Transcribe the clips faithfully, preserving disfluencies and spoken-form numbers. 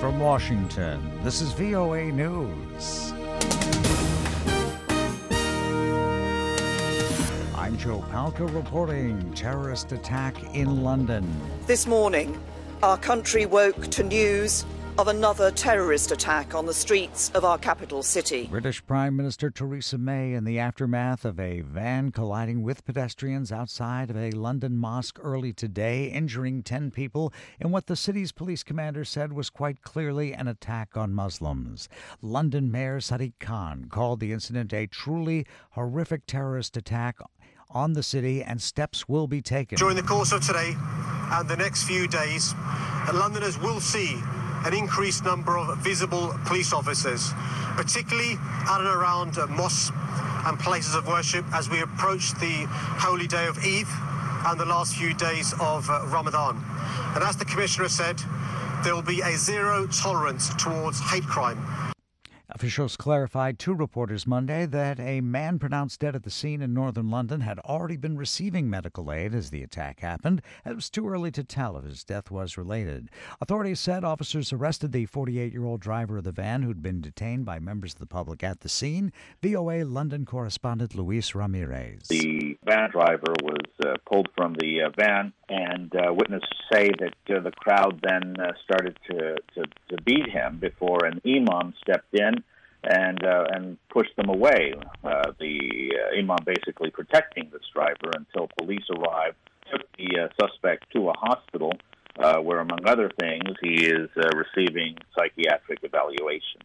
from Washington, this is V O A News. I'm Joe Palca reporting terrorist attack in London. This morning, our country woke to news of another terrorist attack on the streets of our capital city. British Prime Minister Theresa May in the aftermath of a van colliding with pedestrians outside of a London mosque early today, injuring ten people in what the city's police commander said was quite clearly an attack on Muslims. London Mayor Sadiq Khan called the incident a truly horrific terrorist attack on the city, and steps will be taken. During the course of today and the next few days, Londoners will see an increased number of visible police officers, particularly at and around uh, mosques and places of worship as we approach the holy day of Eid and the last few days of uh, Ramadan. And as the Commissioner said, there will be a zero tolerance towards hate crime. Officials clarified to reporters Monday that a man pronounced dead at the scene in northern London had already been receiving medical aid as the attack happened. It was too early to tell if his death was related. Authorities said officers arrested the forty-eight-year-old driver of the van who'd been detained by members of the public at the scene. V O A London correspondent Luis Ramirez. The van driver was uh, pulled from the uh, van, and uh, witnesses say that uh, the crowd then uh, started to, to, to beat him before an imam stepped in and uh, and pushed them away. Uh, the uh, imam basically protecting this driver until police arrived, took the uh, suspect to a hospital uh, where, among other things, he is uh, receiving psychiatric evaluation.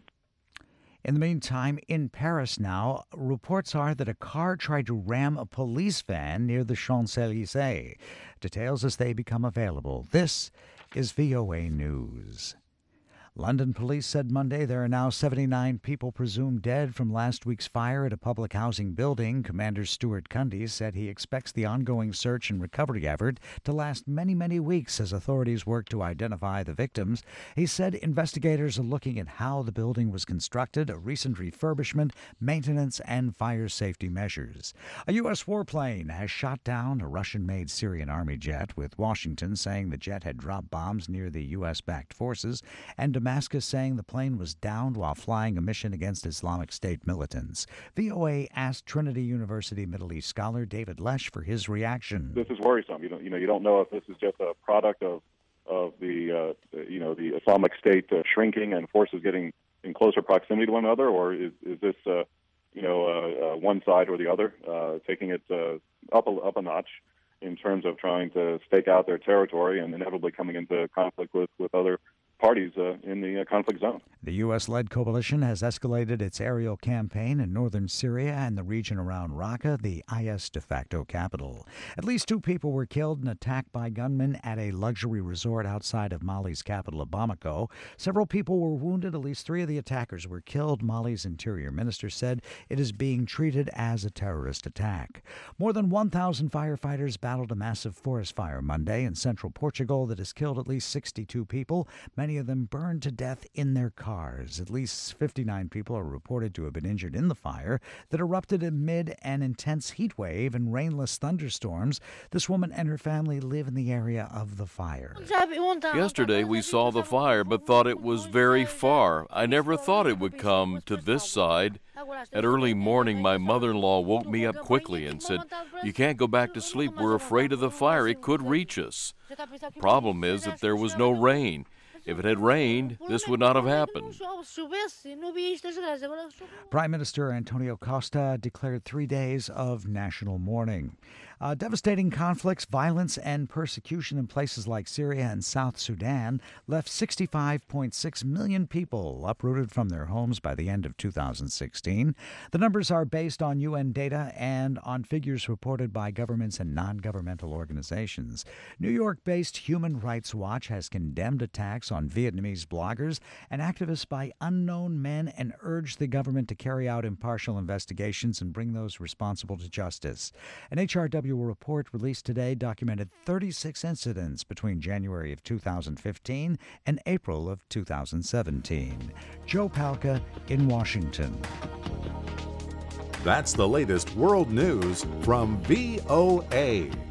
In the meantime, in Paris now, reports are that a car tried to ram a police van near the Champs-Élysées. Details as they become available. This is V O A News. London police said Monday there are now seventy-nine people presumed dead from last week's fire at a public housing building. Commander Stuart Cundy said he expects the ongoing search and recovery effort to last many, many weeks as authorities work to identify the victims. He said investigators are looking at how the building was constructed, a recent refurbishment, maintenance, and fire safety measures. A U S warplane has shot down a Russian-made Syrian army jet, with Washington saying the jet had dropped bombs near the U S-backed forces, and Damascus saying the plane was downed while flying a mission against Islamic State militants. V O A asked Trinity University Middle East scholar David Lesh for his reaction. This is worrisome. You don't, you know, you don't know if this is just a product of of the, uh, you know, the Islamic State uh, shrinking and forces getting in closer proximity to one another, or is is this, uh, you know, uh, uh, one side or the other uh, taking it uh, up a, up a notch in terms of trying to stake out their territory and inevitably coming into conflict with with other parties uh, in the uh, conflict zone. The U S-led coalition has escalated its aerial campaign in northern Syria and the region around Raqqa, the I S de facto capital. At least two people were killed in an attack by gunmen at a luxury resort outside of Mali's capital of Bamako. Several people were wounded. At least three of the attackers were killed. Mali's interior minister said it is being treated as a terrorist attack. More than one thousand firefighters battled a massive forest fire Monday in central Portugal that has killed at least sixty-two people. Many of them burned to death in their cars. At least fifty-nine people are reported to have been injured in the fire that erupted amid an intense heat wave and rainless thunderstorms. This woman and her family live in the area of the fire. Yesterday we saw the fire but thought it was very far. I never thought it would come to this side. At early morning, my mother-in-law woke me up quickly and said, "You can't go back to sleep. We're afraid of the fire. It could reach us." The problem is that there was no rain. If it had rained, this would not have happened. Prime Minister Antonio Costa declared three days of national mourning. Uh, devastating conflicts, violence, and persecution in places like Syria and South Sudan left sixty-five point six million people uprooted from their homes by the end of two thousand sixteen. The numbers are based on U N data and on figures reported by governments and non-governmental organizations. New York-based Human Rights Watch has condemned attacks on Vietnamese bloggers and activists by unknown men and urged the government to carry out impartial investigations and bring those responsible to justice. An H R W report released today documented thirty-six incidents between January of two thousand fifteen and April of two thousand seventeen. Joe Palca in Washington. That's the latest world news from V O A.